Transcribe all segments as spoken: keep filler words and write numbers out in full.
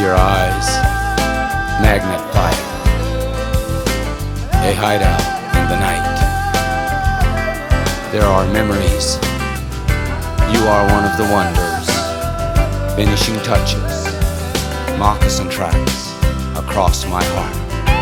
Your eyes, magnet fire, a hideout in the night. There are memories. You are one of the wonders. Finishing touches, moccasin tracks across my heart.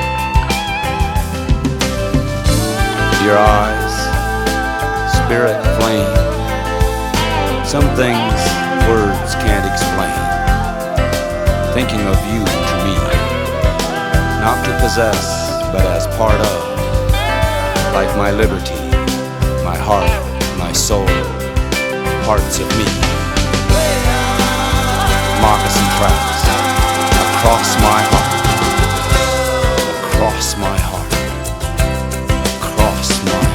Your eyes, spirit flame. Some things words can't explain. Thinking of you to me, not to possess, but as part of, like my liberty, my heart, my soul, parts of me. Moccasin tracks across my heart, across my heart, across my heart.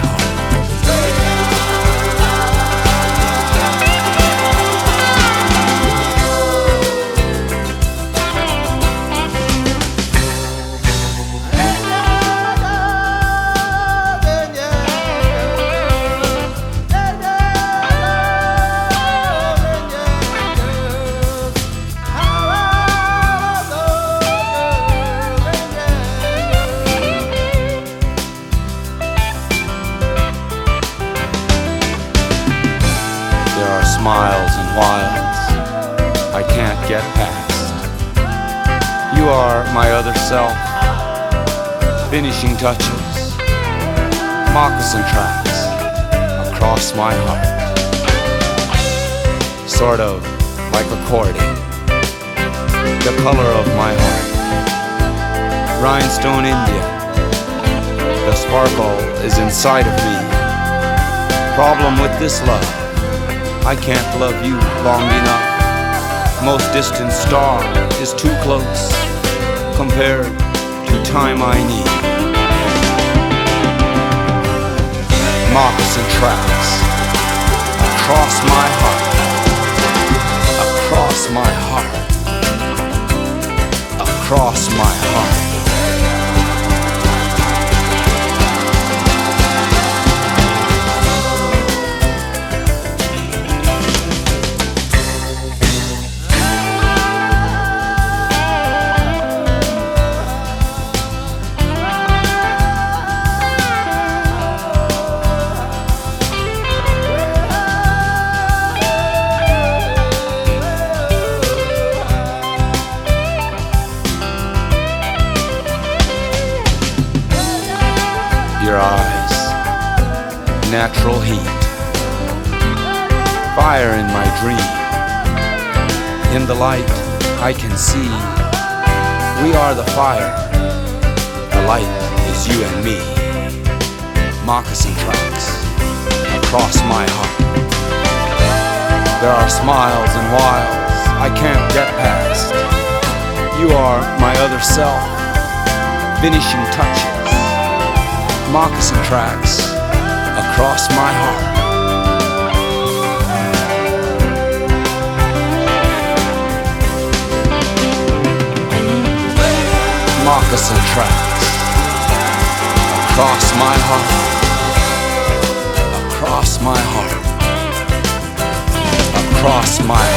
Smiles and wilds I can't get past. You are my other self. Finishing touches, moccasin tracks across my heart. Sort of like a courting, the color of my heart. Rhinestone Indian, the sparkle is inside of me. Problem with this love, I can't love you long enough. Most distant star is too close compared to time I need. Moccasin tracks across my heart, across my heart, across my heart. Your eyes, natural heat, fire in my dream. In the light I can see, we are the fire, the light is you and me. Moccasin tracks across my heart. There are smiles and wilds I can't get past. You are my other self, finishing touches, moccasin tracks across my heart. Moccasin tracks across my heart, across my heart, across my heart.